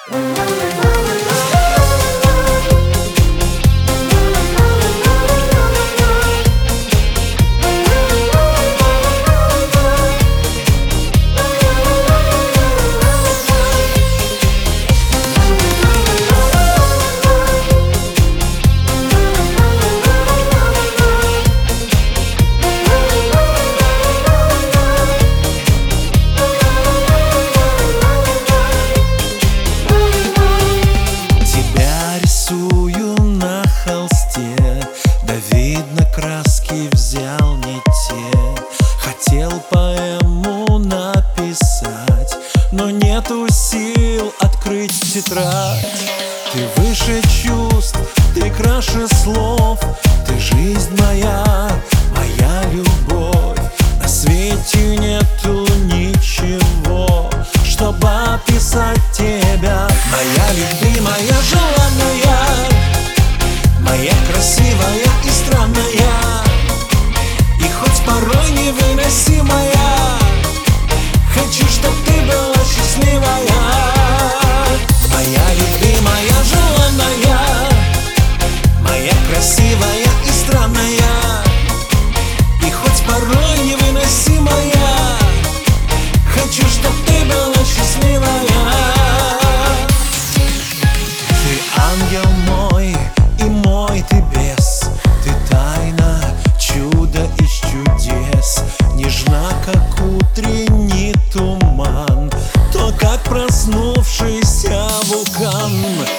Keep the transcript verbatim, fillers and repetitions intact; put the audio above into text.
Да видно, краски взял не те. Хотел поэму написать, но нету сил открыть тетрадь. Ты выше чувств, ты краше слов, ты жизнь моя, моя любовь. На свете нету ничего, чтобы описать тебя. Моя любимая, желанная, моя красивая и странная, и хоть порой невыносимая, хочу, чтоб ты была счастливая. Моя любимая, желанная, моя красивая и странная, и хоть порой невыносимая, хочу, чтоб ты была счастливая. Ты ангел мой, ты бес, ты тайна, чудо из чудес, нежна, как утренний туман, то, как проснувшийся вулкан.